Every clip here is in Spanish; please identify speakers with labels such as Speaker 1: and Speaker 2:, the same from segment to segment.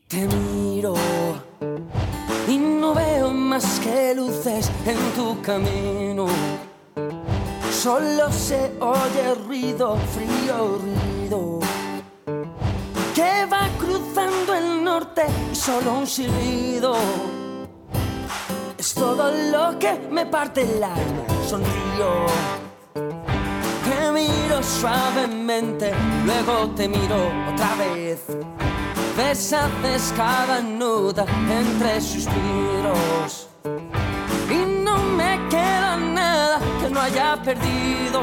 Speaker 1: Te miro y no veo más que luces en tu camino. Solo se oye ruido, frío ruido, que va cruzando el norte y solo un silbido. Es todo lo que me parte el alma. Sonrío, te miro suavemente, luego te miro otra vez. Deshaces cada nota entre suspiros y no me queda nada que no haya perdido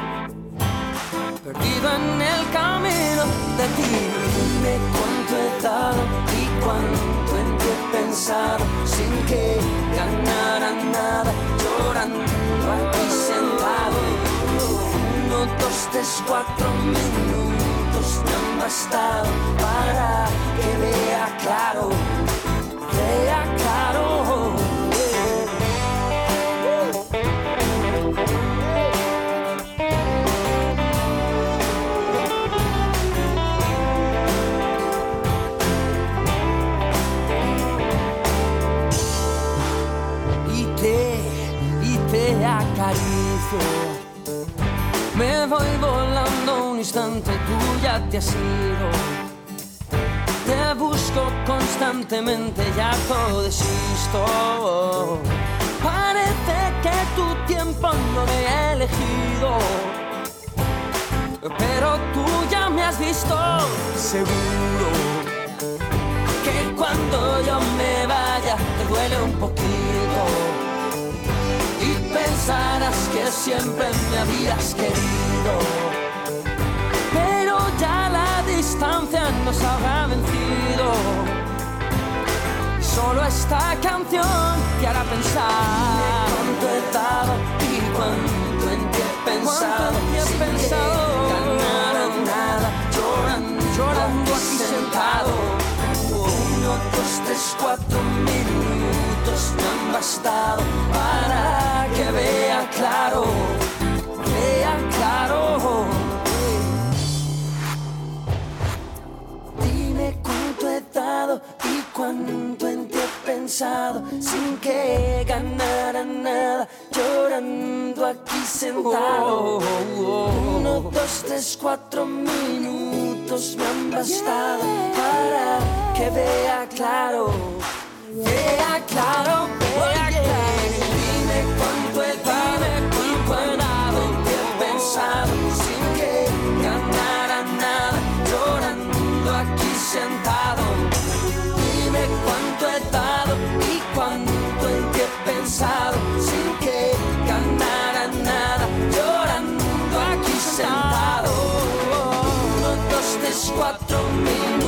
Speaker 1: en el camino de ti. Dime cuánto he dado y cuánto en ti he pensado sin que ganara nada, llorando aquí sentado. 1, 2, 3, 4 minutos me han bastado para que vea claro, vea claro. Y te acaricio. Me voy volando un instante, tú ya te has ido. Te busco constantemente, ya todo desisto. Parece que tu tiempo no me ha elegido, pero tú ya me has visto. Seguro que cuando yo me vaya te duele un poquito y pensarás que siempre me habías querido, pero ya la distancia nos habrá vencido. Solo esta canción te hará pensar cuánto he dado y cuánto en ti he pensado, sin ganar nada, llorando aquí sentado. 1, 2, 3, 4 minutos me han bastado para que vea claro, vea claro. Dime cuánto he dado y cuánto en ti he pensado sin que ganara nada, llorando aquí sentado. 1, 2, 3, 4 minutos me han bastado para que vea claro, vea claro, vea claro. Dime cuánto he dado y cuánto te he pensado sin que ganara nada, llorando aquí sentado. Dime cuánto he dado y cuánto en ti he pensado sin que ganara nada, llorando aquí sentado. 1, 2, 3, 4 minutos